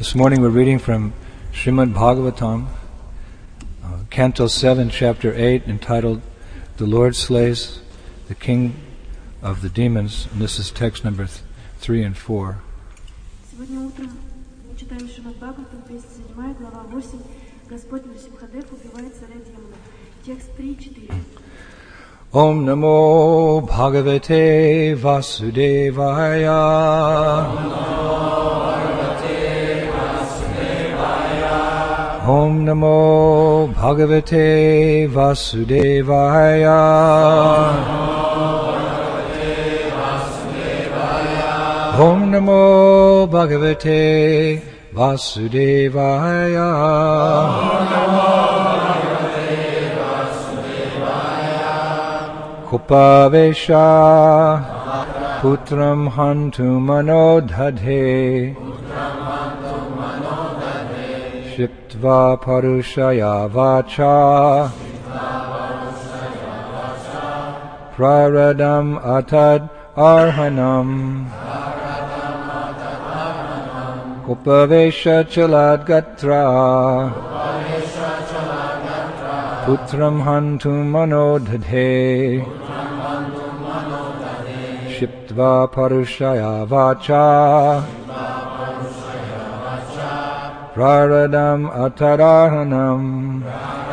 This morning we're reading from Srimad Bhagavatam, Canto 7, Chapter 8, entitled The Lord Slays the King of the Demons, and this is text number 3 and 4. Сегодня утром мы читаем Шримад Бхагаватам, 37 глава 8. Господь Нарсимхадев убивает царя демонов. Текст 3 и 4. Om Namo Bhagavate Vasudevaya. Om Namo Bhagavate Vasudevaya. Om Namo Bhagavate Vasudevaya. Kupavesha Putram Hantu Manodhadhe Shiptva Parushaya Vacha Praradam Atad Arhanam Kupavesha Chalad Gatra Putram Hantu Manodhadhe Shiptva Parushaya Vacha Praradam Atarahanam.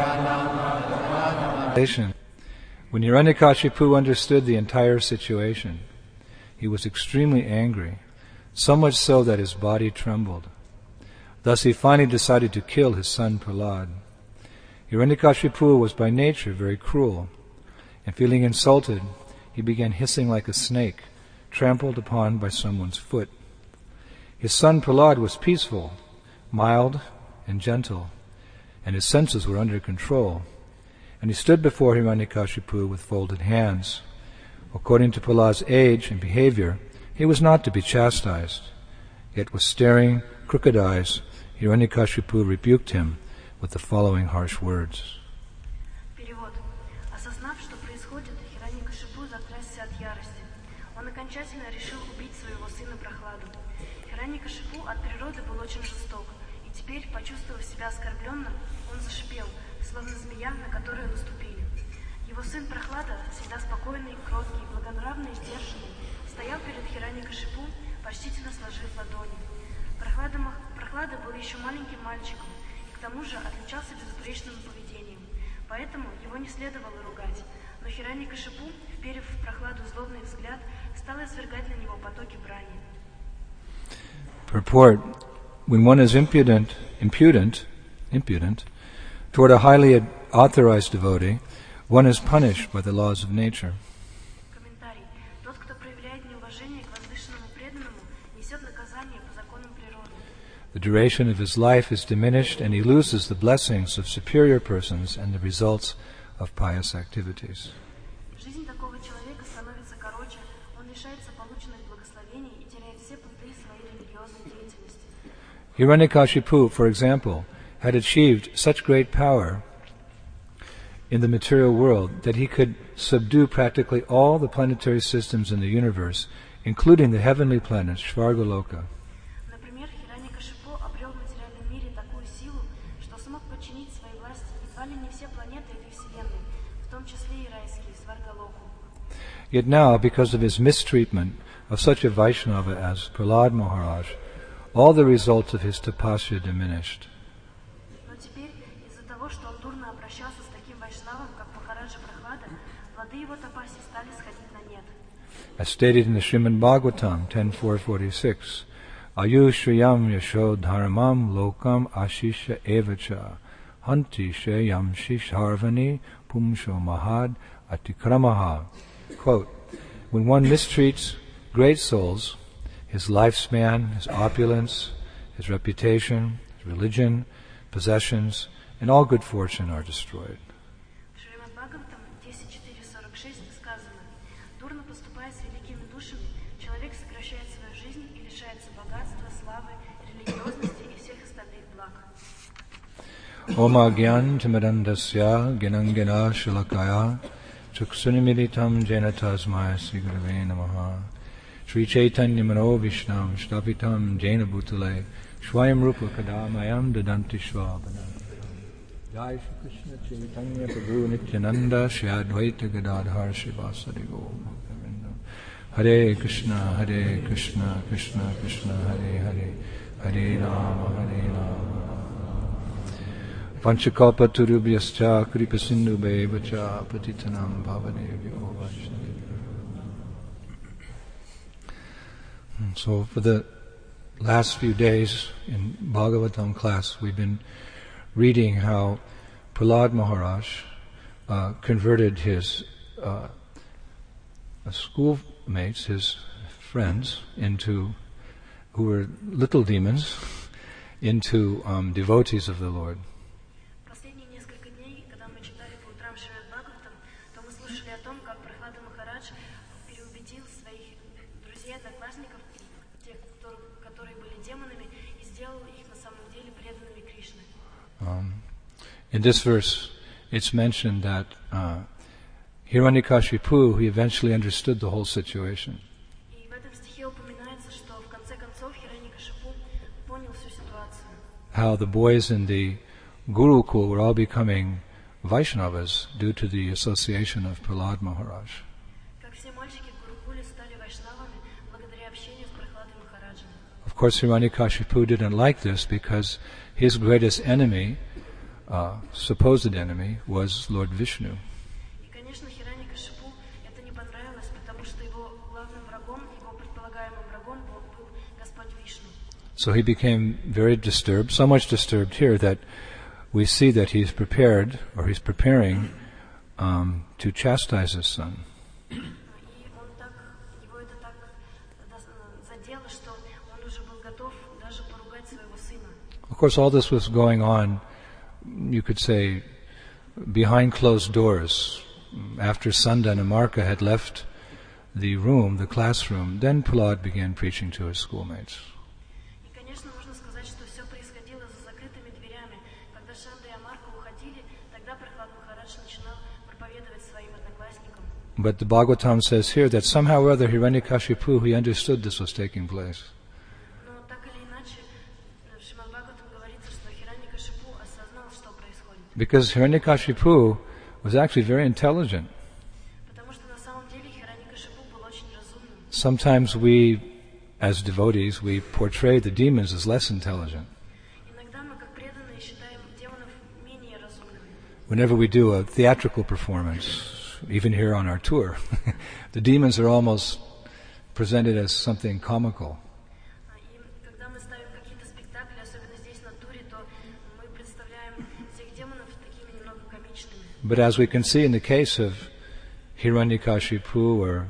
When Hiranyakashipu understood the entire situation, he was extremely angry, so much so that his body trembled. Thus he finally decided to kill his son Prahlad. Hiranyakashipu was by nature very cruel, and feeling insulted, he began hissing like a snake, trampled upon by someone's foot. His son Prahlad was peaceful, mild and gentle, and his senses were under control, and he stood before Hiranyakashipu with folded hands. According to Prahlad's age and behavior, he was not to be chastised. Yet with staring, crooked eyes, Hiranyakashipu rebuked him with the following harsh words. Перевод. Осознав, что происходит, Хираньякашипу затрясся от ярости. Он окончательно решил убить своего сына Прохладу. Хираньякашипу от природы был очень жесток, и теперь, почувствовав себя оскорбленным, он зашипел, словно змея, на которую наступили. Его сын Прохлада, всегда спокойный, кроткий, благонравный и сдержанный, стоял перед Хираньякашипу, почтительно сложив ладони. Прохлада был еще маленьким мальчиком, и к тому же отличался безупречным поведением, поэтому его не следовало ругать. Но Хираньякашипу, вперев в Прохладу злобный взгляд, стал извергать на него потоки брани. Purport: when one is impudent toward a highly authorized devotee, one is punished by the laws of nature. Комментарий. Тот, кто проявляет неуважение к возвышенному преданному, несет наказание по законам природы. The duration of his life is diminished and he loses the blessings of superior persons and the results of pious activities. Жизнь такого человека становится короче, он лишается полученных благословений и теряет все плоды своей религиозной деятельности. Hiranyakashipu, for example, had achieved such great power in the material world that he could subdue practically all the planetary systems in the universe, including the heavenly planets, Svargaloka. Например, Хираньякашипу обрел в материальном мире такую силу, что смог подчинить своей власти едва ли не все планеты этой вселенной, в том числе и райские, Сваргалоку. Yet now, because of his mistreatment of such a Vaishnava as Prahlad Maharaj, all the results of his tapasya diminished. Но теперь, из-за того, что он дурно обращался с таким вайшнавом, как Махараджа Прохлада, плоды его тапаси стали сходить на нет. As stated in the Srimad Bhagavatam 10.4.46, Ayushriyam yasho dharmam lokam ashisha evacha hanti sheyam shisharvani pumsho mahad atikramaha. Quote, when one mistreats great souls, his lifespan, his opulence, his reputation, his religion, possessions, and all good fortune are destroyed. В Шримад Бхагаватам 10.4.46 сказано: дурно поступая с великими душами, человек сокращает свою жизнь и лишается богатства, славы, религиозности и всех остальных благ. Oma gyan timadandasya ginangena shilakaya chuksunimilitam jena tasmaya sigurave namaha Sri Chaitanya Mano Vishnam Shtapitam Jaina Bhutale Shvayam Rupa Kadamayam Dadanti Shvabana. Jai Shri Krishna Chaitanya Prabhu Nityananda Shri Advaita Gadadhar Srivasadi Gaura. Hare Krishna, Krishna Krishna, Hare Hare, Hare Rama, Panchakalpa Turubhyascha Kripa Sindhu Bevacha Patitanam Bhavanebhyo Vaishnavibhyo. So for the last few days in Bhagavatam class, we've been reading how Prahlad Maharaj converted his schoolmates, his friends, who were little demons, into devotees of the Lord. Последние несколько дней, когда мы читали по утрам Шримад Бхагаватам, то мы слушали о том, как Прахлада Махарадж переубедил своих друзей, одноклассников, тех, которые были демонами, и сделал их на самом деле преданными Кришны. In this verse, it's mentioned that Hiranyakashipu, he eventually understood the whole situation. И в этом стихе упоминается, что в конце концов Хираньякашипу понял всю ситуацию. How the boys in the Gurukul were all becoming Vaishnavas due to the association of Prahlad Maharaj. Как все мальчики в Гурукуле стали вайшнавами благодаря общению с Прахладой Махараджем. Of course, Hiranyakashipu didn't like this because his greatest enemy, supposed enemy, was Lord Vishnu. И, конечно, Хираньякашипу это не понравилось, потому что его главным врагом, его предполагаемым врагом был Господь Вишну. So he became very disturbed, so much disturbed here that we see that he's prepared, or he's preparing to chastise his son. И его это так задело, что он уже был готов даже поругать своего сына. Of course, all this was going on, you could say, behind closed doors. After Sanda and Amarka had left the room, the classroom, then Prahlad began preaching to his schoolmates. И, конечно, можно сказать, что все происходило за закрытыми дверями. Когда Шанда и Амарка уходили, тогда Прахлад Махарадж начинал проповедовать своим одноклассникам. But the Bhagavatam says here that somehow or other Hiranyakashipu, he understood this was taking place. Но так или иначе, в Шримад Бхагаватам говорится, что Хираньякашипу осознал, что происходит. Because Hiranyakashipu was actually very intelligent. Потому что на самом деле Хираньякашипу был очень разумным. Sometimes we, as devotees, we portray the demons as less intelligent. Иногда мы, как преданные, считаем демонов менее разумными. Whenever we do a theatrical performance, even here on our tour, the demons are almost presented as something comical. И когда мы ставим какие-то спектакли, особенно здесь на туре, то мы представляем всех демонов такими немного комичными. But as we can see in the case of Hiranyakashipu or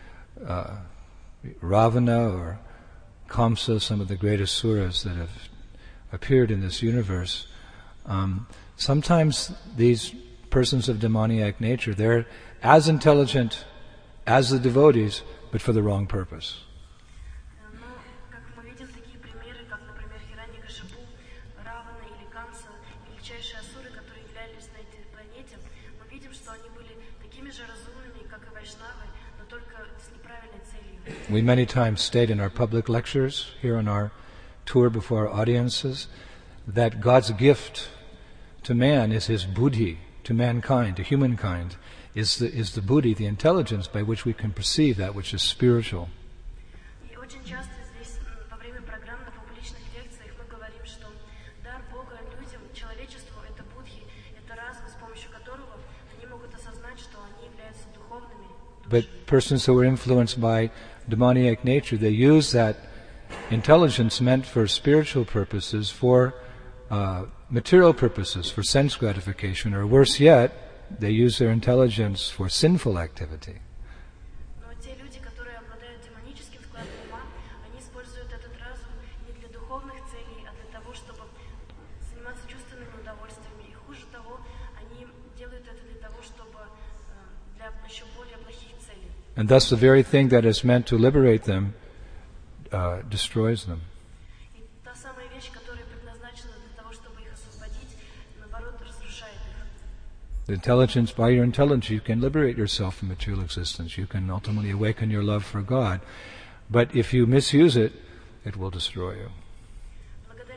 Ravana or Kamsa, some of the greatest suras that have appeared in this universe, sometimes these persons of demoniac nature, they're as intelligent as the devotees, but for the wrong purpose. Но, как мы видим такие примеры, как, например, Хираньякашипу, Равана или Камса, величайшие асуры, которые являлись на этой планете, мы видим, что они были такими же разумными, как и вайшнавы, но только с неправильной целью. We many times state in our public lectures, here on our tour before our audiences, that God's gift to man is his buddhi, to mankind, to humankind, is the buddhi, the intelligence by which we can perceive that which is spiritual. И очень часто здесь, во время программ на публичных лекциях, мы говорим, что дар Бога людям, человечеству — это будхи, это разум, с помощью которого они могут осознать, что они являются духовными. But persons who are influenced by demoniac nature, they use that intelligence meant for spiritual purposes for material purposes, for sense gratification, or worse yet, they use their intelligence for sinful activity. Но те люди, которые обладают демоническим складом ума, они используют этот разум не для духовных целей, а для того, чтобы заниматься чувственными удовольствиями. И хуже того, они делают это для того, чтобы для еще более плохих целей. And thus the very thing that is meant to liberate them destroys them. И та самая вещь, которая предназначена для того, чтобы их освободить, наоборот, разрушает их. The intelligence, by your intelligence, you can liberate yourself from material existence. You can ultimately awaken your love for God. But if you misuse it, it will destroy you.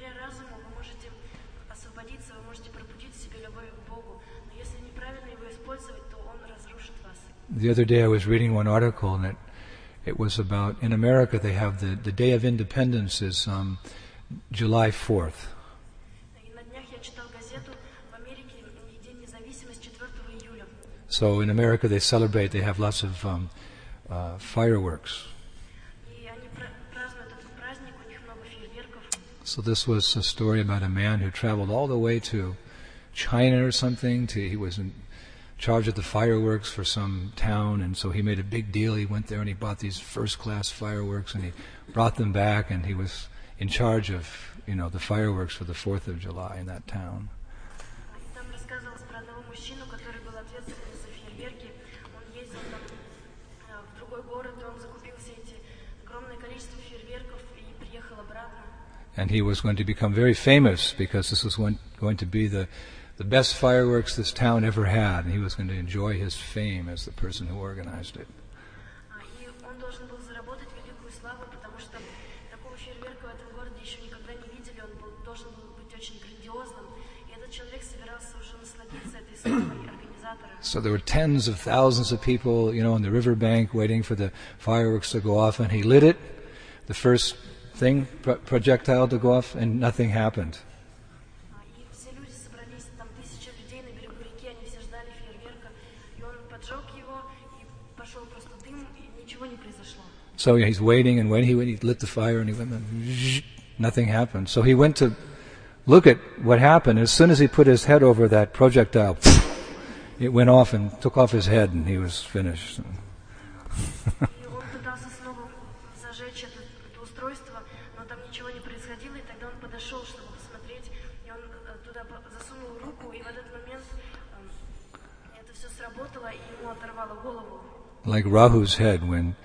вы можете пробудить в себе любовь к Богу, но если неправильно его использовать, то он разрушит вас. The other day I was reading one article, and it was about, in America they have the Day of Independence is July 4th. И на днях я читал газету, в Америке День независимости 4 июля. So in America they celebrate, they have lots of fireworks. И они празднуют этот праздник, у них много фейерверков. So this was a story about a man who traveled all the way to China or something. He was in charge of the fireworks for some town, and so he made a big deal. He went there and he bought these first-class fireworks, and he brought them back, and he was in charge of, the fireworks for the 4th of July in that town. И там рассказывалось про одного мужчину, который был ответственен за фейерверки. Он ездил там в другой город, и он закупил все эти огромное количество фейерверков и приехал обратно. And he was going to become very famous because this was going to be the best fireworks this town ever had, and he was going to enjoy his fame as the person who organized it. И он должен был заработать великую славу, потому что такого фейерверка в этом городе еще никогда не видели, он должен был быть очень грандиозным, и этот человек собирался уже насладиться этой славой организатора. So there were tens of thousands of people, on the riverbank waiting for the fireworks to go off, and he lit it, the first thing, projectile to go off, and nothing happened. И все люди собрались, там тысячи людей на берегу реки, они все ждали фейерверка, и он поджег его, и пошел просто дым, и ничего не произошло. So he's waiting and waiting. He lit the fire, and he went, nothing happened. So he went to look at what happened. As soon as he put his head over that projectile, it went off and took off his head, and he was finished. И он пытался снова зажечь это устройство, но там ничего не происходило, и тогда он подошел, чтобы посмотреть, и он туда засунул руку, и в этот момент это все сработало, и ему оторвало голову. Like Rahu's head when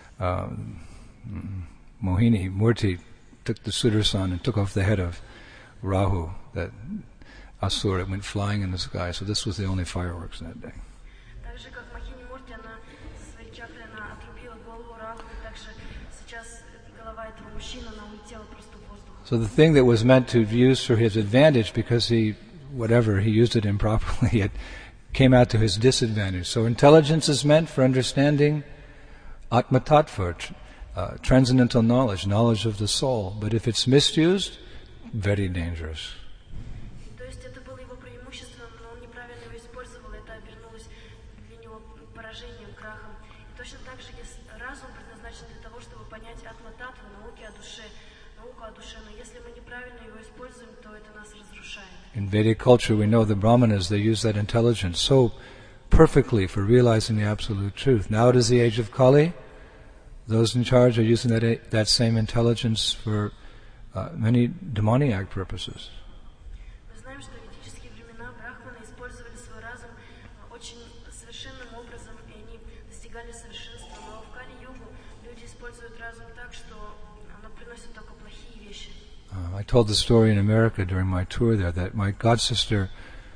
Mohini Murti took the Sudarshan and took off the head of Rahu, that Asura, it went flying in the sky. So this was the only fireworks that day. Так же, как Махини Мурти, она со своей чакрой отрубила голову Раху, и также сейчас голова этого мужчины, она улетела просто в воздух. So the thing that was meant to be used for his advantage, because he used it improperly, it came out to his disadvantage. So intelligence is meant for understanding Atma Tattva, transcendental knowledge of the soul. But if it's misused, very dangerous. То есть это было его преимуществом, но он неправильно его использовал, и это обернулось для него поражением, крахом. И точно так же разум предназначен для того, чтобы понять атма-татву, науку о душе, но если мы неправильно его используем, то это нас разрушает. In Vedic culture, we know the Brahmanas, they use that intelligence so perfectly for realizing the absolute truth. Now it is the age of Kali. Those in charge are using that same intelligence for many demoniac purposes. Мы знаем, что в ведические времена брахманы использовали свой разум очень совершенным образом, и они достигали совершенства. Но в Кали-югу люди используют разум так, что оно приносит только плохие вещи. I told the story in America during my tour there that my godsister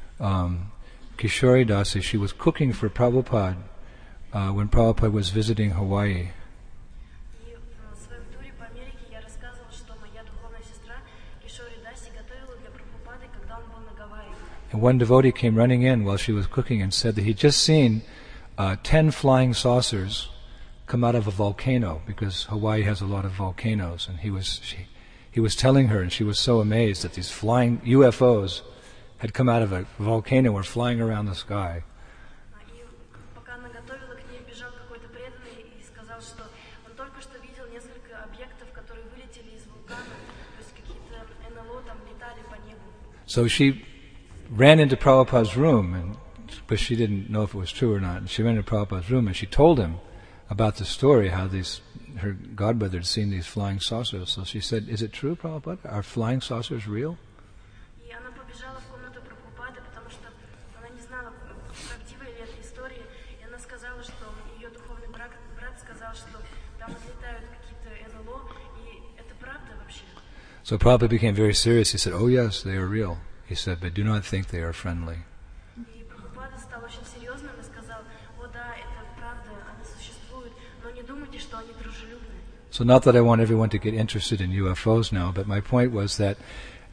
Kishori Dasi, she was cooking for Prabhupada when Prabhupada was visiting Hawaii. И в своем туре по Америке я рассказывала, что моя духовная сестра Кишори Даси готовила для Прабхупады, когда он был на Гавайях. And one devotee came running in while she was cooking and said that he'd just seen 10 flying saucers come out of a volcano, because Hawaii has a lot of volcanoes, and he was telling her, and she was so amazed that these flying UFOs had come out of a volcano and were flying around the sky. И пока она готовила, к ней бежал какой-то преданный и сказал, что он только что видел несколько объектов, которые вылетели из вулкана, то есть какие-то НЛО там летали по небу. So she ran into Prabhupada's room, but she didn't know if it was true or not. And she ran into Prabhupada's room and she told him about the story, how her godbrother had seen these flying saucers. So she said, "Is it true, Prabhupada? Are flying saucers real?" И она побежала в комнату Прабхупады, потому что она не знала, правдивая ли эта история. И она сказала, что ее духовный брат сказал, что там летают какие-то НЛО, и это правда вообще. So Prabhupada became very serious. He said, "Oh yes, they are real." He said, "But do not think they are friendly." И Прабхупада стал очень серьезным и сказал: "О да, это правда, они существуют, но не думайте, что они дружелюбны." So not that I want everyone to get interested in UFOs now, but my point was that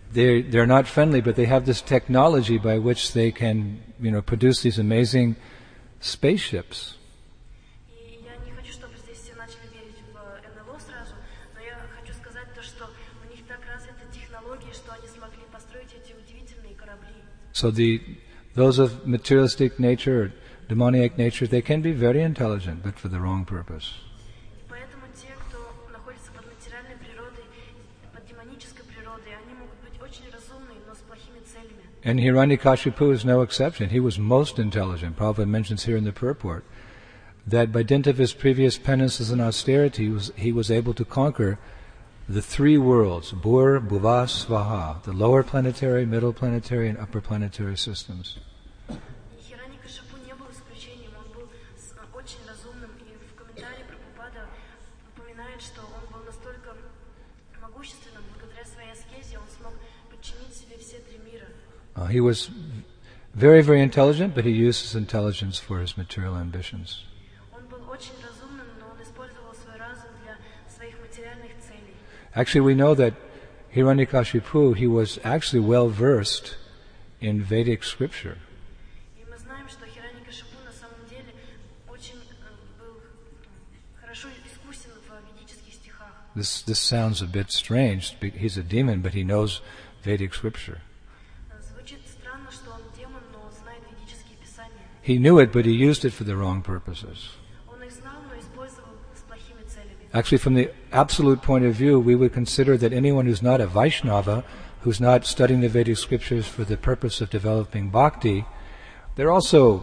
they're not friendly, but they have this technology by which they can, produce these amazing spaceships. И я не хочу, чтобы здесь все начали верить в НЛО сразу, но я хочу сказать то, что у них так развиты технологии, что они смогли построить эти удивительные корабли. So those of materialistic nature, or demoniac nature, they can be very intelligent, but for the wrong purpose. И поэтому те, кто находится под материальной природой, под демонической природой, они могут быть очень разумные, но с плохими целями. And Hiranyakashipu is no exception. He was most intelligent. Prabhupada mentions here in the purport that by dint of his previous penances and austerity, he was able to conquer the three worlds, Bhur, Bhuva, Svaha, the lower planetary, middle planetary, and upper planetary systems. И Хираникашипу не был исключением, он был очень разумным, и в комментарии Прабхупада упоминает, что он был настолько могущественным, благодаря своей аскезе он смог подчинить себе все три мира. He was very, very intelligent, but he used his intelligence for his material ambitions. Он был очень разумным, но он использовал свой разум для своих материальных целей. Actually, we know that Hiranyakashipu, he was actually well versed in Vedic scripture. И мы знаем, что Хираникашипу на самом деле очень был хорошо искусен в ведических стихах. This sounds a bit strange. He's a demon, but he knows Vedic scripture. Звучит странно, что он демон, но знает ведические писания. He knew it, but he used it for the wrong purposes. Он их знал, но использовал с плохими целями. Actually, from the absolute point of view, we would consider that anyone who's not a Vaishnava, who's not studying the Vedic scriptures for the purpose of developing bhakti, they're also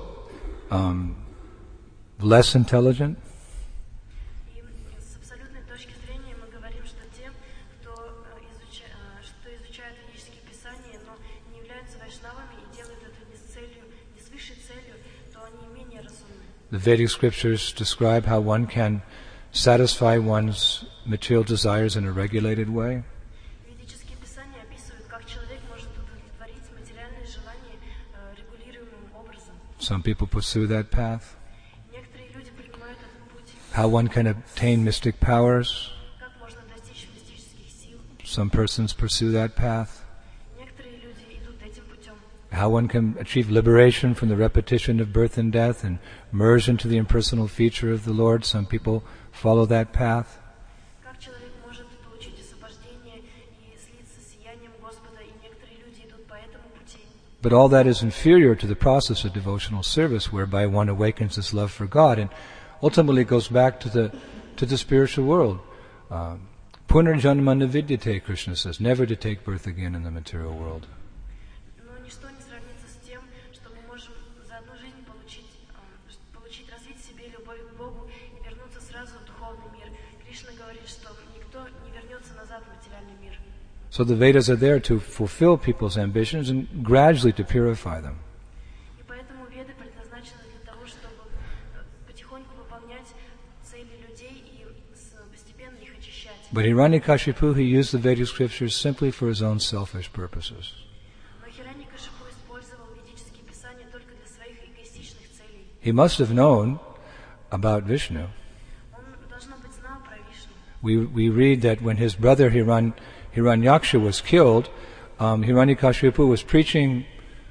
less intelligent. И с абсолютной точки зрения мы говорим, что те, кто изучает ведические писания, но не являются вайшнавами и делают это не с целью, не с высшей целью, то они менее разумны. The Vedic scriptures describe how one can satisfy one's material desires in a regulated way. Ведические писания описывают, как человек может удовлетворить материальные желания регулируемым образом. Some people pursue that path. Некоторые люди принимают этот путь, How one can obtain mystic powers. как можно достичь мистических сил. Some persons pursue that path. Некоторые люди идут этим путем. How one can achieve liberation from the repetition of birth and death and merge into the impersonal feature of the Lord. Some people follow that path. Как человек может получить освобождение и слиться с сиянием Господа, и некоторые люди идут по этому пути. But all that is inferior to the process of devotional service, whereby one awakens his love for God and ultimately goes back to the spiritual world. Punarjanma navidyate, Krishna says, never to take birth again in the material world. Но ничто не сравнится с тем, что мы можем за одну жизнь развить в себе любовь к Богу и вернуться сразу в духовный мир. Кришна говорит, что никто не вернется назад в материальный мир. So the Vedas are there to fulfill people's ambitions and gradually to purify them. И поэтому Веды предназначены для того, чтобы потихоньку выполнять цели людей и постепенно их очищать. But Hiranyakashipu, he used the Vedic scriptures simply for his own selfish purposes. Но Хираникашипу использовал ведические писания только для своих эгоистичных целей. He must have known about Vishnu. Он, должно быть, знал про Вишну. We read that when his brother Hiranyaksha was killed, Hiranyakashipu was preaching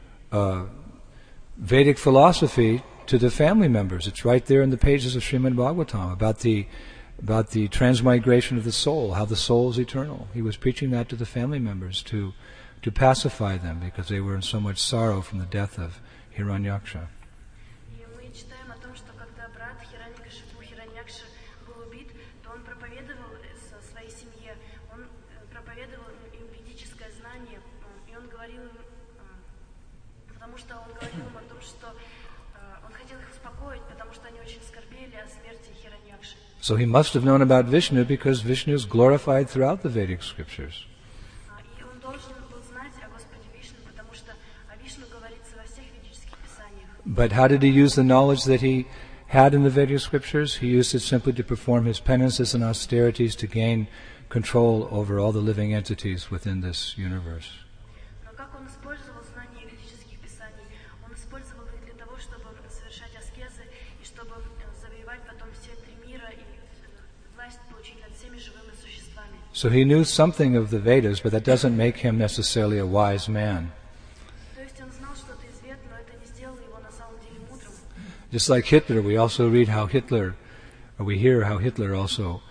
Vedic philosophy to the family members. It's right there in the pages of Srimad Bhagavatam about the transmigration of the soul, how the soul is eternal. He was preaching that to the family members to pacify them because they were in so much sorrow from the death of Hiranyaksha. И мы читаем о том, что когда брат Хираникашипу Хираньякша был убит, то он проповедовал своей семье, он проповедовал им ведическое знание, и он говорил им, потому что он говорил им о том, что он хотел их успокоить, потому что они очень скорбели о смерти Хираньякши. So he must have known about Vishnu because Vishnu is glorified throughout the Vedic scriptures. И он должен был знать о Господе Вишну, потому что о Вишну говорится во всех ведических писаниях. But how did he use the knowledge that he had in the Vedic scriptures? He used it simply to perform his penances and austerities to gain control over all the living entities within this universe. Но как он использовал знания ведических писаний? Он использовал их для того, чтобы совершать аскезы и чтобы завоевать потом все три мира и власть получить над всеми живыми существами. So he knew something of the Vedas, but that doesn't make him necessarily a wise man. То есть он знал что-то из Вед, но это не сделало его на самом деле мудрым. Just like Hitler, we also read how Hitler, or we hear how Hitler also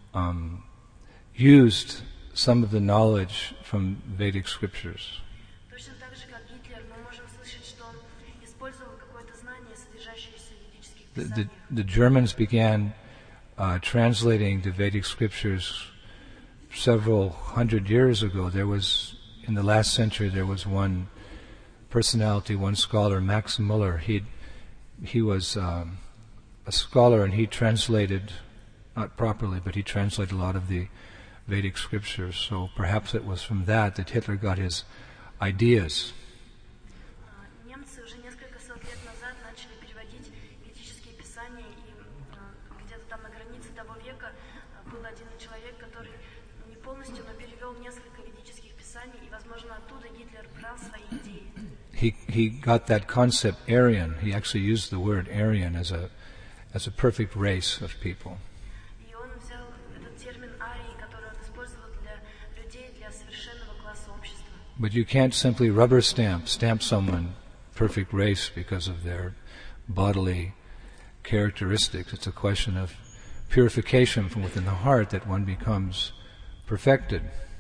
used some of the knowledge from Vedic scriptures. Точно так же, как Гитлер, мы можем слышать, что он использовал какое-то знание, содержащееся в ведических писаниях. The Germans began translating the Vedic scriptures several hundred years ago. There was, in the last century, there was one personality, one scholar, Max Muller. He was a scholar, and he translated, not properly, but he translated a lot of the Vedic scriptures. So perhaps it was from that Hitler got his ideas. Немцы уже несколько сот лет назад начали переводить ведические писания, и где-то там на границе того века был один человек, который не полностью, но перевел несколько ведических писаний, и, возможно, оттуда Гитлер брал свои идеи. He got that concept Aryan. He actually used the word Aryan as a perfect race of people. И он взял этот термин арии, который он использовал для людей, для совершенного класса общества. But you can't simply rubber stamp someone perfect race because of their bodily characteristics. It's a question of purification from within the heart that one becomes perfected.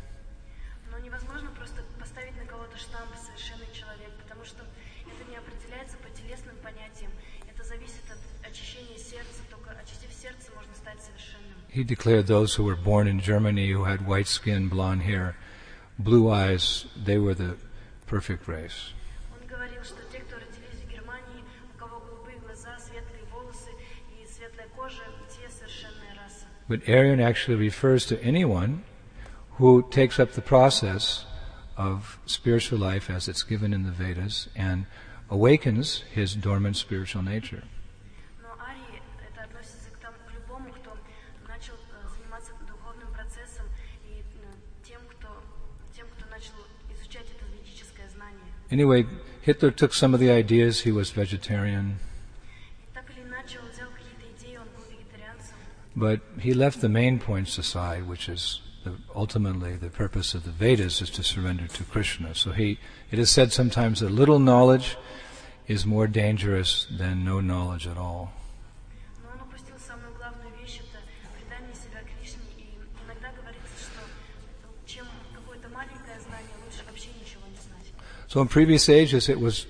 Но невозможно просто поставить на кого-то штамп «совершенный человек», потому что это не определяется по телесным понятиям. Это зависит от очищения сердца. Только очистив сердце, можно стать совершенным. He declared those who were born in Germany, who had white skin, blonde hair, blue eyes, they were the perfect race. Он говорил, что те, кто родились в Германии, у кого голубые глаза, светлые волосы и светлая кожа, те совершенная раса. But Aryan actually refers to anyone who takes up the process of spiritual life as it's given in the Vedas and awakens his dormant spiritual nature. Но арии это относится к любому, кто начал заниматься духовным процессом и тем, кто начал изучать это ведическое знание. Anyway, Hitler took some of the ideas. He was vegetarian. И так или иначе он взял какие-то идеи, он был вегетарианцем. But he left the main points aside, which is ultimately the purpose of the Vedas is to surrender to Krishna. So it is said sometimes that little knowledge is more dangerous than no knowledge at all. Но он упустил самую главную вещь, это предание себя Кришне, и иногда говорится, что чем какое-то маленькое знание, лучше вообще ничего не знать. So in previous ages it was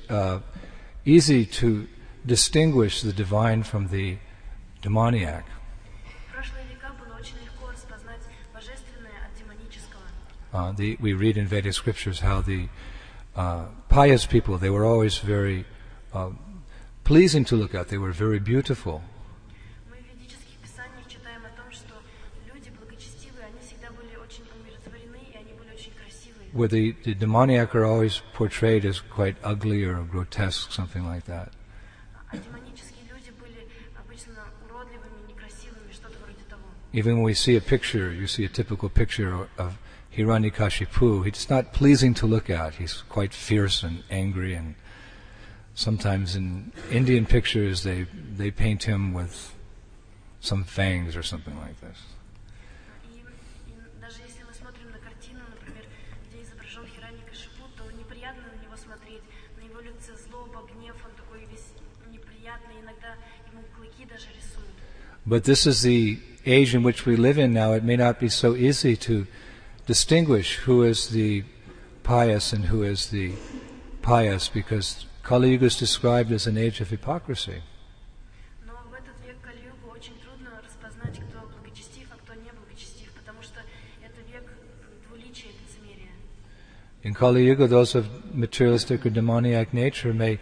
easy to distinguish the divine from the demoniac. В прошлые века было очень легко распознать божественное от демонического. We read in Vedic scriptures how the pious people, they were always very pleasing to look at. They were very beautiful. Мы в ведических писаниях читаем о том, что люди благочестивые, они всегда были очень умиротворены, и они были очень красивые. Where the demoniac are always portrayed as quite ugly or grotesque, something like that. А демонические люди были обычно уродливыми, некрасивыми, что-то вроде того. Even when we see a picture, you see a typical picture of Hiranyakashipu, it's not pleasing to look at. He's quite fierce and angry, and sometimes in Indian pictures they paint him with some fangs or something like this. И даже если мы смотрим на картину, например, где изображен Хираньякашипу, то неприятно на него смотреть. На его лице злоба, гнев, он такой весь неприятный, иногда ему клыки даже рисуют. But this is the age in which we live in now. It may not be so easy to distinguish who is the pious and who is the pious, because Kali Yuga is described as an age of hypocrisy. Но в этот век Кали-югу очень трудно распознать, кто благочестив, а кто не благочестив, потому что это век двуличия и лицемерия. In Kali Yuga, those of materialistic or demoniac nature may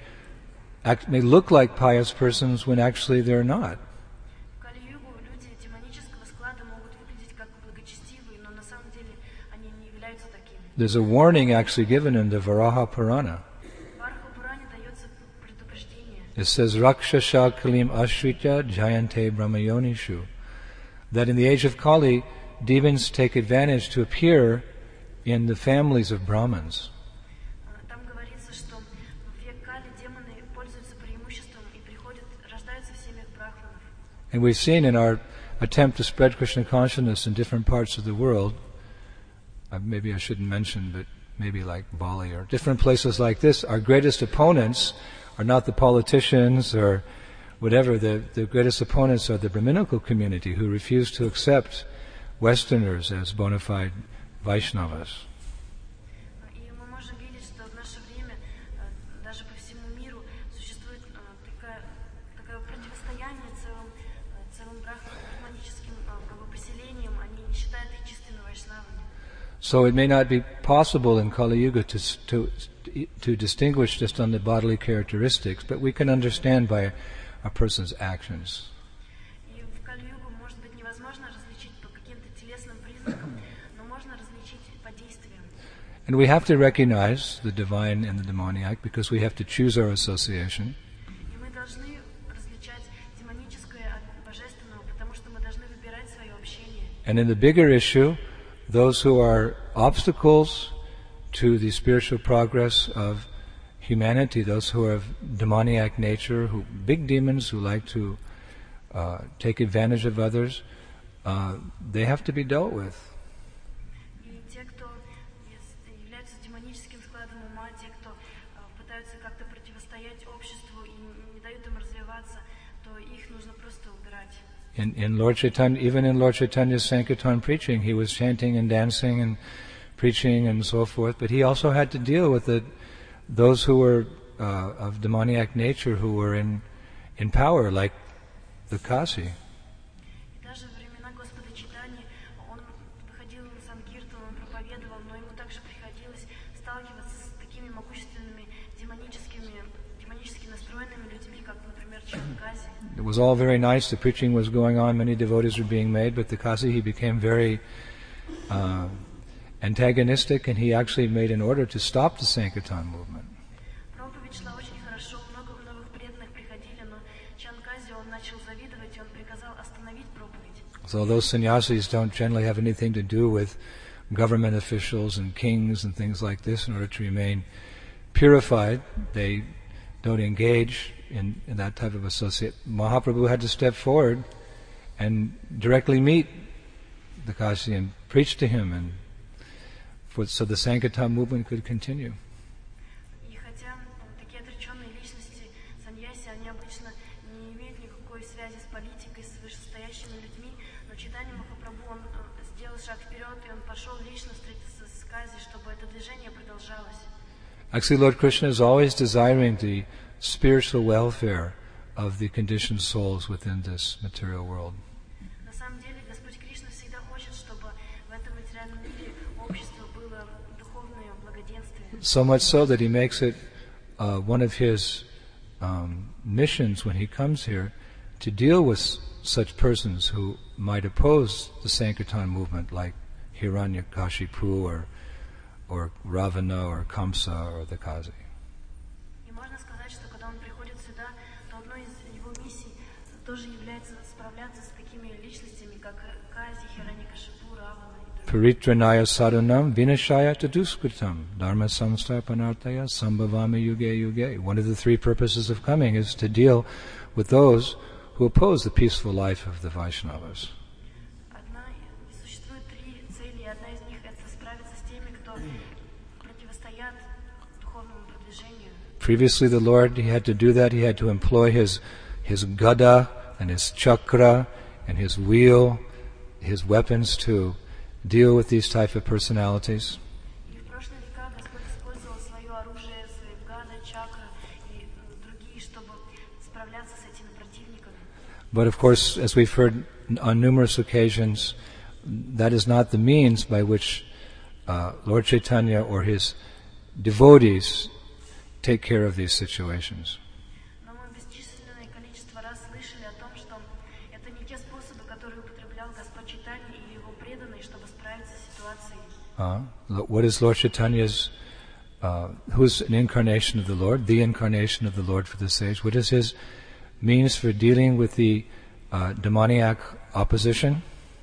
look like pious persons when actually they're not. В Кали-югу люди демонического склада могут выглядеть как благочестивые, но на самом деле они не являются такими. There's a warning actually given in the Varaha Purana. В Варха-Пуране дается предупреждение. It says, Rakshasha Kalim Ashritya Jayante Brahmayonishu. That in the age of Kali, demons take advantage to appear in the families of Brahmins. Там говорится, что в век Кали демоны пользуются преимуществом и рождаются в семьях брахманов. And we've seen in our attempt to spread Krishna consciousness in different parts of the world, maybe I shouldn't mention, but maybe like Bali or different places like this, our greatest opponents are not the politicians or whatever. The greatest opponents are the Brahminical community who refuse to accept Westerners as bona fide Vaishnavas. И мы можем видеть, что в наше время даже по всему миру существует такое противостояние целым брахманическим поселениям. Они не считают их чистыми вайшнавами. So it may not be possible in Kali Yuga to distinguish just on the bodily characteristics, but we can understand by a person's actions. И в Кали-югу, может быть, невозможно различить по каким-то телесным признакам, но можно различить по действиям. And we have to recognize the divine and the demoniac because we have to choose our association. И мы должны различать демоническое от божественного, потому что мы должны выбирать свое общение. And in the bigger issue, those who are obstacles to the spiritual progress of humanity, those who are of demoniac nature, big demons who like to take advantage of others, they have to be dealt with. И те, кто являются демоническим складом ума, те, кто пытаются как-то противостоять обществу и не дают им развиваться, то их нужно просто убирать. In Lord Chaitanya, even in Lord Chaitanya's Sankirtan preaching, he was chanting and dancing and preaching and so forth, but he also had to deal with those who were of demoniac nature, who were in power, like the Kasi. И даже во времена Господа Чайтаньи он выходил на Санкиртан, он проповедовал, но ему также приходилось сталкиваться с такими могущественными демонически настроенными людьми, как, например, Чанкази. It was all very nice. The preaching was going on. Many devotees were being made, but the Kasi, he became very antagonistic, and he actually made an order to stop the Sankirtan movement. Проповедь шла очень хорошо, много новых преданных приходили, но Чанкази он начал завидовать, и он приказал остановить проповедь. So those sannyasis don't generally have anything to do with government officials and kings and things like this. In order to remain purified, they don't engage in that type of associate. Mahaprabhu had to step forward and directly meet the Kasi and preach to him, and so the Sankirtan movement could continue. И хотя такие отреченные личности, саньяси, они обычно не имеют никакой связи с политикой, с вышестоящими людьми, но Чайтанья Махапрабху, он сделал шаг вперед, и он пошел лично встретиться с Кази, чтобы это движение продолжалось. Actually, Lord Krishna is always desiring the spiritual welfare of the conditioned souls within this material world. На самом деле, Господь Кришна всегда хочет, чтобы в этом материальном мире общество было духовное благоденствие. So much so that he makes it one of his missions when he comes here to deal with such persons who might oppose the Sankirtan movement, like Hiranyakashipu or Ravana or Kamsa or the Kasi. И можно сказать, что когда он приходит сюда, то одной из его миссий тоже является справляться с такими личностями, как Кази, Хираньякашипу, Равана и другие. Paritranaya sadhanam vinashaya taduskritam dharma samsthapanartaya sambhavami yuge yuge. One of the three purposes of coming is to deal with those who oppose the peaceful life of the Vaishnavas. Существует три цели, и одна из них — это справиться с теми, кто противостоят духовному продвижению. Previously the Lord, he had to do that. He had to employ his gada and his chakra and his wheel, his weapons to deal with these type of personalities. И в прошлые века Господь использовал свое оружие, свои гада, чакра и другие, чтобы справляться с этими противниками. But of course, as we've heard on numerous occasions, that is not the means by which Lord Chaitanya or his devotees take care of these situations. Но мы бесчисленное количество раз слышали о том, что это не те способы, которые употреблял Господь Чайтанья или его преданные, чтобы справиться с ситуацией. What is Lord Chaitanya's, who's an incarnation of the Lord, the incarnation of the Lord for this age? What is his means for dealing with the demoniac opposition?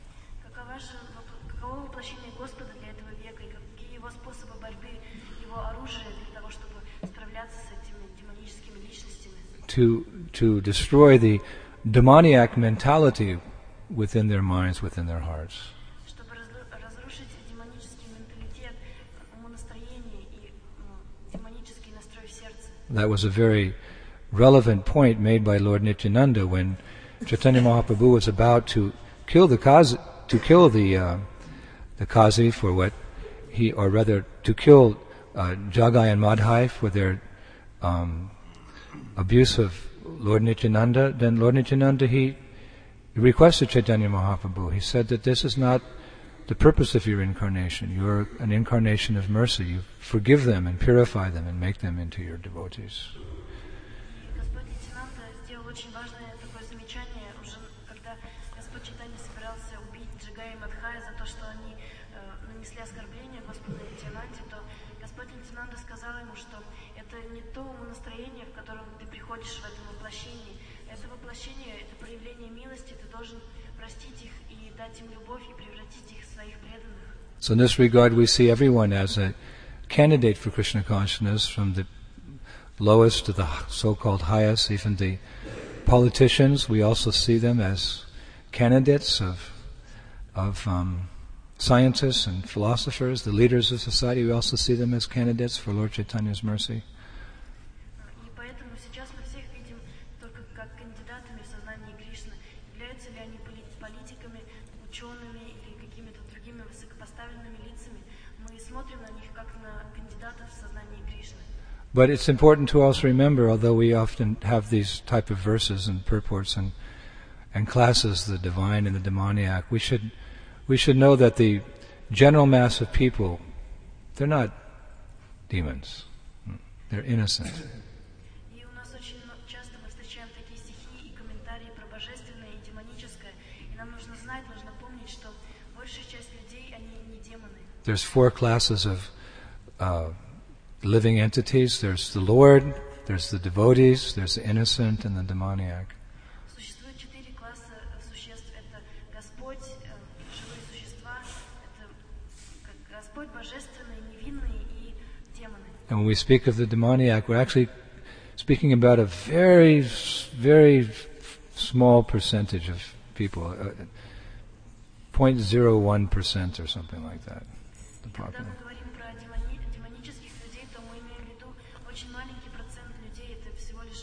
Каково воплощение Господа для этого века, и какие его способы борьбы, его оружие для того, чтобы справляться с этими демоническими личностями? To destroy the demoniac mentality within their minds, within their hearts. чтобы разрушить демонический менталитет, умонастроение и демонический настрой в сердце. That was a very relevant point made by Lord Nityananda when Chaitanya Mahaprabhu was about to kill the Kazi, the Kazi for what he, or rather to kill Jagai and Madhai for their abuse of Lord Nityananda. Then Lord Nityananda, he requested Chaitanya Mahaprabhu. He said that this is not the purpose of your incarnation. You are an incarnation of mercy. You forgive them and purify them and make them into your devotees. Господь лейтенант сделал очень важное такое замечание, уже когда Господь Чайтанья собирался убить Джагая и Мадхая за то, что они нанесли оскорбление Господу лейтенанте, то Господь лейтенант сказал ему, что это не то умонастроение, в котором ты приходишь в этом воплощении. Это воплощение, это проявление милости, ты должен простить их и дать им любовь и превратить их в своих преданных. So in this regard we see everyone as a candidate for Krishna consciousness, from the lowest to the so-called highest, even the politicians, we also see them as candidates of scientists and philosophers. The leaders of society, we also see them as candidates for Lord Chaitanya's mercy. И поэтому сейчас мы всех видим только как кандидатами в сознании Кришны. Являются ли они политиками, учеными или какими-то другими высокопоставленными лицами, мы смотрим на них как на кандидатов в сознании Кришны. But it's important to also remember, although we often have these type of verses and purports and classes, the divine and the demoniac, we should know that the general mass of people, they're not demons. They're innocent. И у нас очень часто мы встречаем такие стихи и комментарии про божественное и демоническое, и нам нужно знать, нужно помнить, что большая часть людей, они не демоны. There's 4 classes of living entities. There's the Lord, there's the devotees, there's the innocent, and the demoniac. Существует 4 класса существ. Это Господь, живые существа, это Господь божественный, невинный и демоны. And when we speak of the demoniac, we're actually speaking about a very, very small percentage of people, 0.01% or something like that. Когда мы говорим про демонических людей, то мы имеем в виду очень маленький процент людей, это всего лишь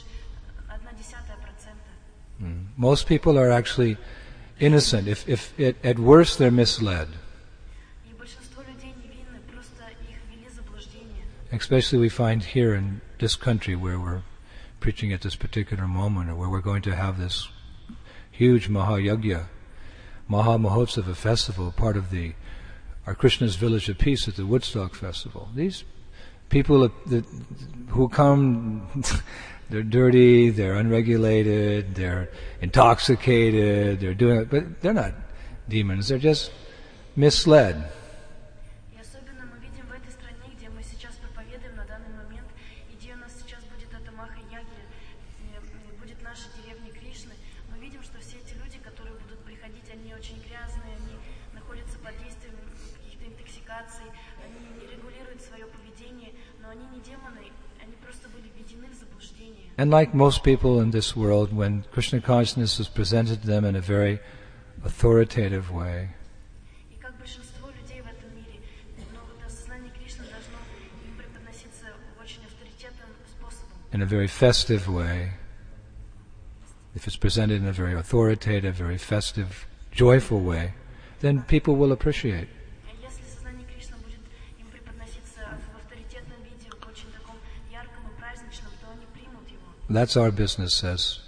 0,1%. Most people are actually innocent. If at worst they're misled. И большинство людей невинны, просто их ввели в заблуждение. Especially we find here in this country where we're preaching at this particular moment, or where we're going to have this huge Mahayagya, Maha Mahotsava festival, part of our Krishna's Village of Peace at the Woodstock Festival. These people who come, they're dirty, they're unregulated, they're intoxicated, they're doing it, but they're not demons, they're just misled. И особенно мы видим в этой стране, где мы сейчас проповедуем на данный момент, и где у нас сейчас будет эта Маха-Ягья, будет наша деревня Кришны, мы видим, что все эти люди, которые будут приходить, они очень грязные, они находятся под действием каких-то интоксикаций, они не регулируют свое поведение, но они не демоны, они просто были введены в заблуждение. And like most people in this world, when Krishna consciousness is presented to them in a very authoritative way, И как большинство людей в этом мире, но вот осознание Кришны должно им преподноситься очень авторитетным способом. in a very festive way, if it's presented in a very authoritative, very festive, joyful way, then people will appreciate. Если сознание Кришны будет им преподноситься в авторитетном виде, в очень таком ярком и праздничном, то они примут его. That's our business as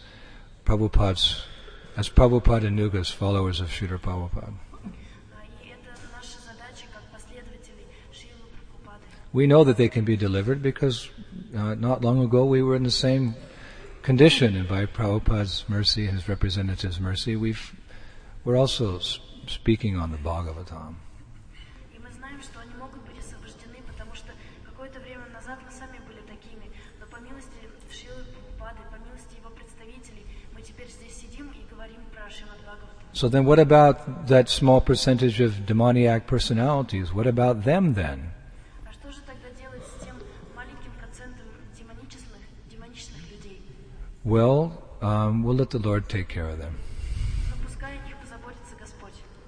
Prabhupada and Nugas, followers of Srila Prabhupada. И это наша задача как последователей Шрилы Прабхупады. We know that they can be delivered because not long ago we were in the same condition, and by Prabhupada's mercy and his representative's mercy, we're also speaking on the Bhagavatam. И мы знаем, что они могут быть освобождены, потому что какое-то время назад мы сами были такими, но по милости Шрилы Прабхупады, по милости его представителей, мы теперь здесь сидим и говорим про Шримад Бхагаватам. So then what about that small percentage of demoniac personalities? What about them then? А что же тогда делать с тем маленьким процентом демоничных людей? Well, we'll let the Lord take care of them. Но пускай о них позаботится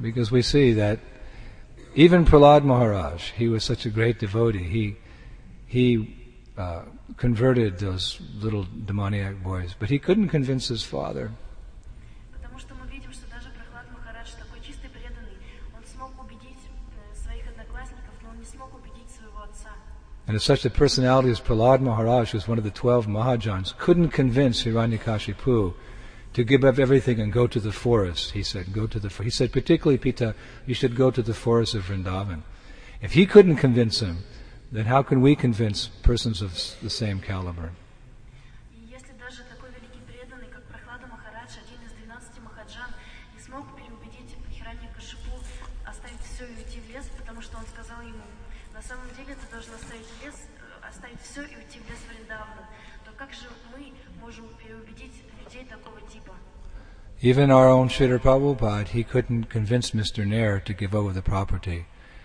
because we see that even Prahlad Maharaj, he was such a great devotee. He converted those little demoniac boys, but he couldn't convince his father. Потому что мы видим, что даже Прохлад Махарадж, такой чистый преданный, он смог убедить своих одноклассников, но он не смог убедить своего отца. And if such a personality as Prahlad Maharaj, who's one of the 12 Mahajans, couldn't convince Hiranyakashipu to give up everything and go to the forest, he said, he said, particularly Pita, you should go to the forest of Vrindavan. If he couldn't convince him, then how can we convince persons of the same caliber? И если даже такой великий преданный, как Прохлада Махарадж, один из 12 махаджан, не смог переубедить Хираньякашипу оставить все и уйти в лес, потому что он сказал ему, на самом деле ты должен оставить все и уйти в лес Вриндавана, то как же мы можем переубедить людей такого типа? Even our own Srila Prabhupada, he couldn't convince Mr. Nair to give over the property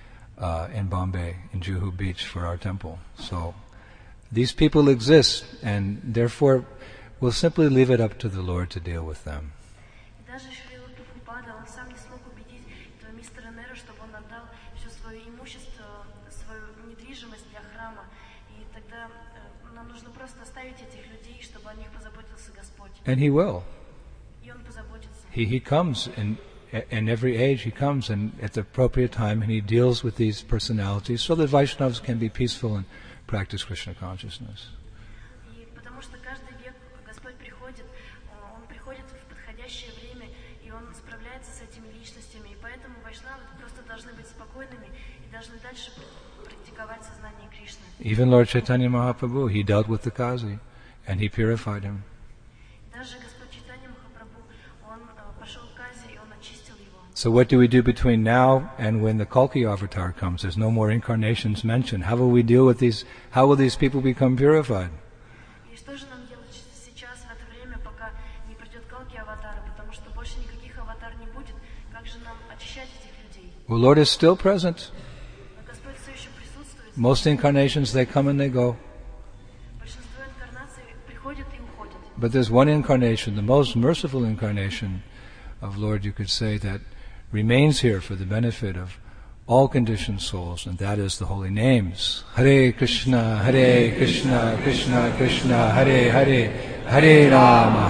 in Bombay, in Juhu Beach, for our temple. So these people exist, and therefore we'll simply leave it up to the Lord to deal with them. И даже Шрила Прабхупада, он сам не смог убедить этого мистера Нера, чтобы он отдал все свое имущество, свою недвижимость для храма. И тогда нам нужно просто оставить этих людей, чтобы о них позаботился Господь. And He will. И Он позаботится. He comes in every age. He comes and at the appropriate time, and He deals with these personalities so that Vaishnavas can be peaceful and practice Krishna consciousness. И потому что каждый век Господь приходит, Он приходит в подходящее время, и Он справляется с этими личностями. И поэтому вайшнавы просто должны быть спокойными и должны дальше практиковать сознание Кришны. Even Lord Chaitanya Mahaprabhu, He dealt with the Kazi, and He purified him. Даже Господь Чайтанья Махапрабху, Он пошел к Казе, и Он очистил его. So what do we do between now and when the Kalki avatar comes? There's no more incarnations mentioned. How will we deal with these? How will these people become purified? И что же нам делать сейчас, в это время, пока не придет Калки аватара, потому что больше никаких аватар не будет? Как же нам очищать этих людей? Well, Lord is still present. Но Господь все еще присутствует. Most incarnations, they come and they go. Большинство инкарнаций приходят и уходят. But there's one incarnation, the most merciful incarnation of Lord, you could say, that remains here for the benefit of all conditioned souls, and that is the holy names. Hare Krishna, Krishna Krishna, Hare Hare, Hare Rama,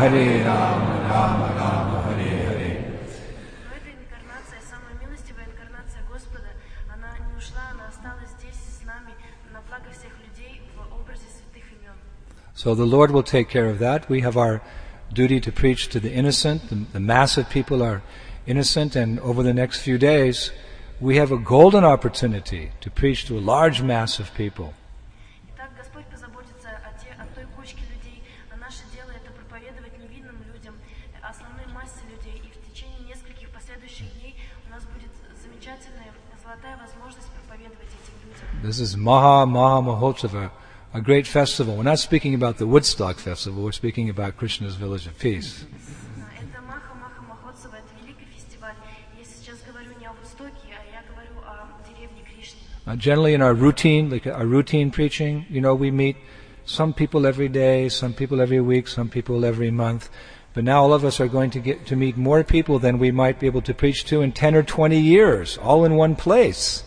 Rama Rama, Hare Hare. Но эта инкарнация, самая милостивая инкарнация Господа, она не ушла, она осталась здесь с нами на благо всех людей в образе святых имен. So the Lord will take care of that. We have our duty to preach to the innocent. The mass of people are innocent, and over the next few days, we have a golden opportunity to preach to a large mass of people. Итак, Господь позаботится о той кучке людей, а наше дело это проповедовать невинным людям, основной массе людей, и в течение нескольких последующих дней у нас будет замечательная, золотая возможность проповедовать этим людям. This is Maha Mahotsava, a great festival. We're not speaking about the Woodstock festival, we're speaking about Krishna's Village of Peace. Это Маха Махотсава, это великий фестиваль. Я сейчас говорю не о Востоке, а я говорю о деревне Кришны. Generally in our routine, like our routine preaching, we meet some people every day, some people every week, some people every month. But now all of us are going to get to meet more people than we might be able to preach to in 10 or 20 years, all in one place.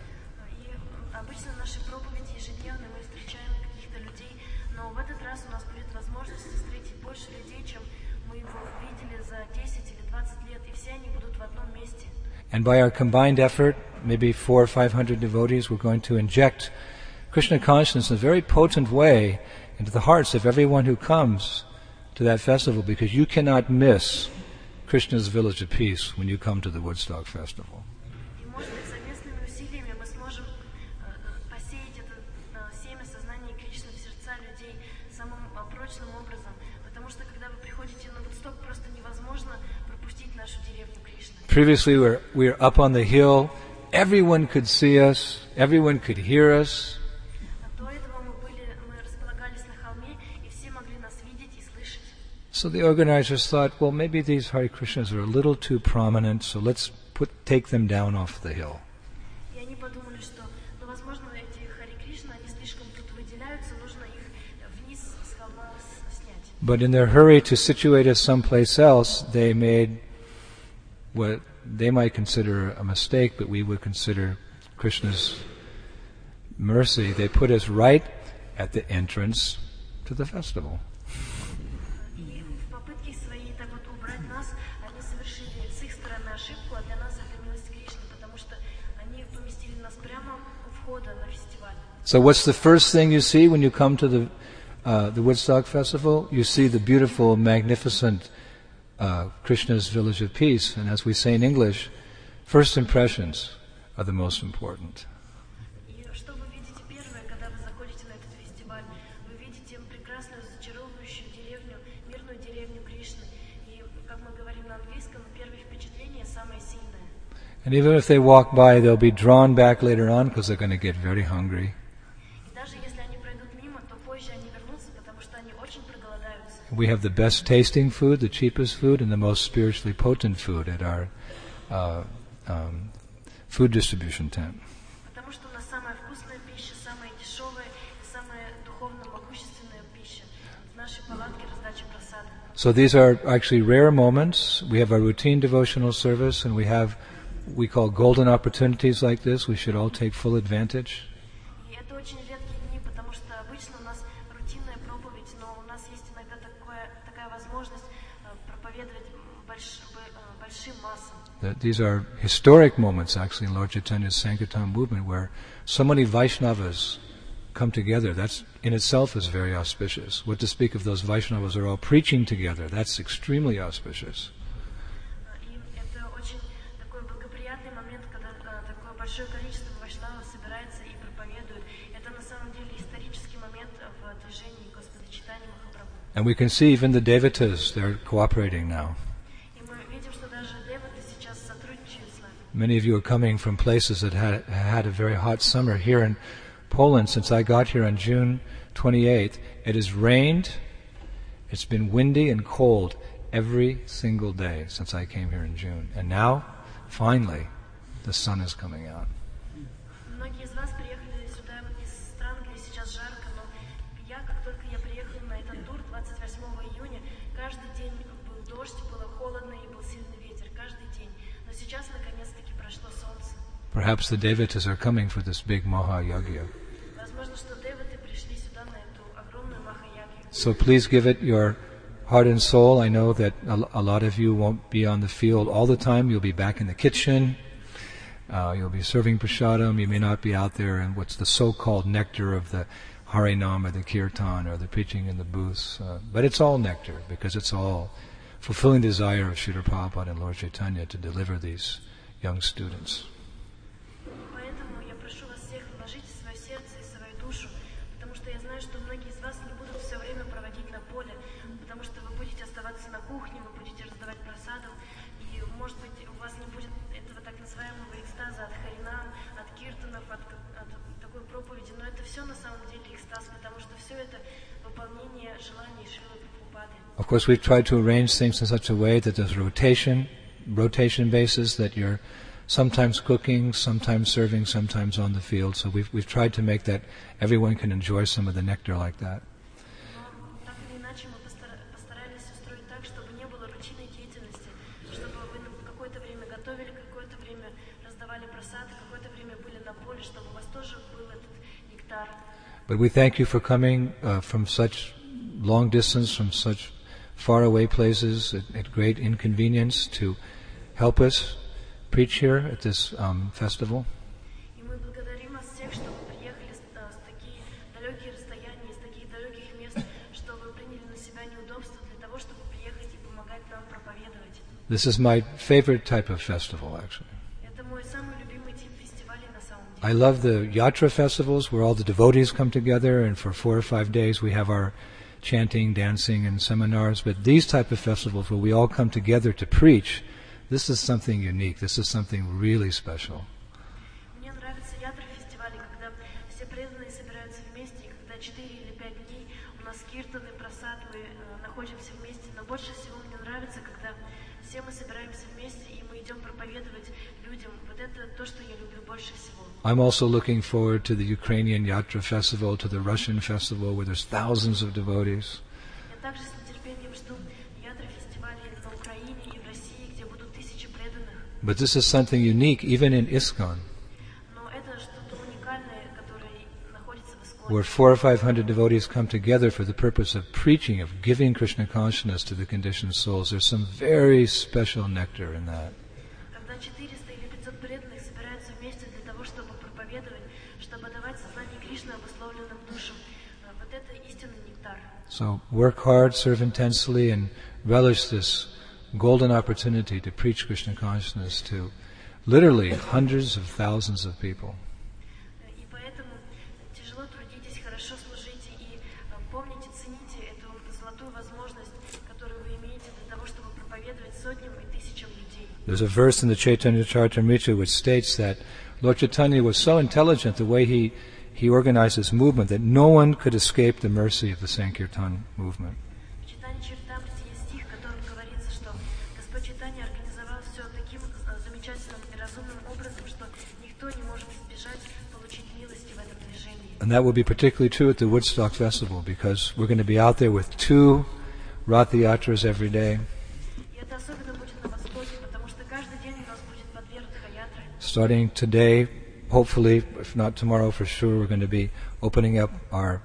И обычно наши проповеди ежедневно мы встречаем каких-то людей, но в этот раз у нас будет возможность встретить больше людей, чем мы его видели за 10 или 20 лет, и все они будут в одном месте. And by our combined effort, maybe 400 or 500 devotees, we're going to inject Krishna consciousness in a very potent way into the hearts of everyone who comes to that festival, because you cannot miss Krishna's Village of Peace when you come to the Woodstock Festival. И, может быть, совместными усилиями мы сможем посеять это семя сознания Кришны в сердца людей самым прочным образом, потому что, когда вы приходите на Вудсток, просто невозможно пропустить нашу деревню Кришны. Previously we were up on the hill, everyone could see us, everyone could hear us. До этого мы располагались на холме, и все могли нас видеть и слышать. So the organizers thought, well, maybe these Hare Krishnas are a little too prominent, so let's take them down off the hill. И они подумали, что, возможно, эти Харе Кришна, они слишком тут выделяются, нужно их вниз с холма снять. But in their hurry to situate us someplace else, they made what they might consider a mistake, but we would consider Krishna's mercy. They put us right at the entrance to the festival. И в попытке своей так вот убрать нас, они совершили с их стороны ошибку, а для нас это милость Кришны, потому что они поместили нас прямо у входа на фестиваль. So what's the first thing you see when you come to the Woodstock Festival? You see the beautiful, magnificent Krishna's Village of Peace. And as we say in English, first impressions are the most important. И что вы видите первое, когда вы заходите на этот фестиваль? Вы видите прекрасную, зачаровывающую деревню, мирную деревню Кришны. И, как мы говорим на английском, первое впечатление самое сильное. And even if they walk by, they'll be drawn back later on because they're going to get very hungry. И даже если они пройдут мимо, то позже они вернутся, потому что они очень проголодаются. We have the best tasting food, the cheapest food, and the most spiritually potent food at our food distribution tent. Потому что у нас самая вкусная пища, самая дешевая и самая духовно могущественная пища в нашей палатке раздачи просада. So these are actually rare moments. We have our routine devotional service, and we call golden opportunities like this. We should all take full advantage. И это очень редкие дни, потому что обычно у нас рутинная проповедь, но у нас есть иногда такая возможность проповедовать большим массам. These are historic moments, actually, in Lord Chaitanya's Sankirtan movement, where so many Vaishnavas come together. That in itself is very auspicious. What to speak of those Vaishnavas are all preaching together. That's extremely auspicious. И это очень такой благоприятный момент, когда такое большое количество вайшнавов собирается и проповедует. Это на самом деле исторический момент в движении Господа Чайтаньи Махапрабху. And we can see even the Devatas, they're cooperating now. И мы видим, что даже деваты сейчас сотрудничают с нами. Many of you are coming from places that had a very hot summer. Here in Poland, since I got here on June 28th, it has rained, it's been windy and cold every single day since I came here in June. And now, finally, the sun is coming out. Многие из вас приехали сюда из стран, где сейчас жарко, но как только я приехала на этот тур 28 июня, каждый день был дождь, было холодно и был сильный ветер, каждый день. Но сейчас, наконец-таки, прошло солнце. Perhaps the Devatas are coming for this big Mahayagya. Возможно, что деваты пришли сюда на эту огромную махаягью. So please give it your heart and soul. I know that a lot of you won't be on the field all the time. You'll be back in the kitchen. You'll be serving prasadam. You may not be out there in what's the so-called nectar of the Harinam or the Kirtan or the preaching in the booths. But it's all nectar because it's all fulfilling the desire of Srila Prabhupada and Lord Chaitanya to deliver these young students. Поэтому я прошу вас всех, вложите свое сердце и свою душу, потому что я знаю, что многие из вас не будут все время проводить на поле, потому что вы будете оставаться на кухне, вы будете раздавать просадом, и, может быть, у вас не будет этого так называемого экстаза от харинам, от киртанов, от такой проповеди, но это все на самом деле экстаз, потому что все это выполнение желаний Шрилы Прабхупады. Of course, we've tried to arrange things in such a way that there's rotation basis, that you're sometimes cooking, sometimes serving, sometimes on the field. So we've tried to make that everyone can enjoy some of the nectar like that. Но так или иначе мы постарались устроить так, чтобы не было рутинной деятельности, чтобы вы какое-то время готовили, какое-то время раздавали просады, какое-то время были на поле, чтобы у вас тоже был этот нектар. But we thank you for coming from such long distance, from such far away places at great inconvenience to help us preach here at this festival. И мы благодарим вас всех, что вы приехали с такие далекие расстояния, из таких далеких мест, что вы приняли на себя неудобства для того, чтобы приехать и помогать нам проповедовать. This is my favorite type of festival, actually. Это мой самый любимый тип фестиваля на самом деле. I love the yatra festivals where all the devotees come together and for 4 or 5 days we have our chanting, dancing, and seminars. But these type of festivals where we all come together to preach, this is something unique. This is something really special. Мне нравятся ятра-фестивали, когда все преданные собираются вместе, и когда 4 или 5 дней у нас киртаны, просад, мы находимся вместе. Но больше всего мне нравится, когда все мы собираемся вместе, и мы идем проповедовать людям. Вот это то, что я люблю больше всего. I'm also looking forward to the Ukrainian Yatra Festival, to the Russian festival where there's thousands of devotees. Я также с нетерпением жду ятра-фестивалей на Украине и в России, где будут тысячи преданных. But this is something unique even in ISKCON, Но это что-то уникальное, которое находится в Исконе. where 400 or 500 devotees come together for the purpose of preaching, of giving Krishna consciousness to the conditioned souls. There's some very special nectar in that. Когда 400 или 500 преданных собираются вместе для того, чтобы проповедовать, чтобы давать сознание Кришны обусловленным душам, вот это истинный нектар. So work hard, serve intensely, and relish this golden opportunity to preach Krishna consciousness to literally hundreds of thousands of people. И поэтому тяжело трудитесь, хорошо служите и помните, цените эту золотую возможность, которую вы имеете для того, чтобы проповедовать сотням и тысячам людей. There's a verse in the Chaitanya Charitamrita which states that Lord Chaitanya was so intelligent the way he organized his movement that no one could escape the mercy of the Sankirtan movement. В Чайтанья Чаритамрите есть стих, в котором говорится, что Господь Чайтанья организовал все таким замечательным и разумным образом, что никто не может избежать получить милости в этом движении. And that will be particularly true at the Woodstock Festival because we're going to be out there with 2 Rath Yatras every day. И это особенно будет на Востоке, потому что каждый день у нас будет по 2 Радха-ятры. Starting today, hopefully, if not tomorrow for sure, we're going to be opening up our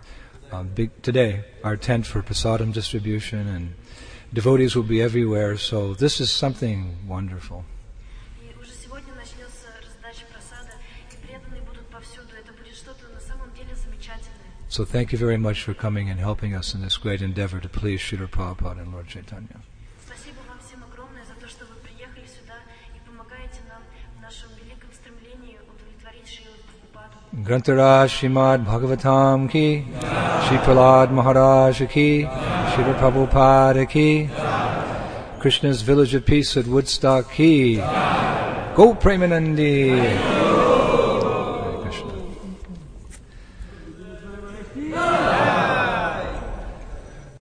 our tent for prasadam distribution, and devotees will be everywhere. So this is something wonderful. И уже сегодня начнется раздача прасада, и преданные будут повсюду. Это будет что-то на самом деле замечательное. So thank you very much for coming and helping us in this great endeavor to please Srila Prabhupada and Lord Chaitanya. Спасибо вам всем огромное за то, что вы приехали сюда и помогаете нам в нашем великом стремлении удовлетворить Шрилу Прабхупаду. Grantaraj Srimad Bhagavatam ki, Shri Prahlad Maharaj ki, Shri Prabhupada ki, Krishna's Village of Peace at Woodstock ki, Go Premanandi!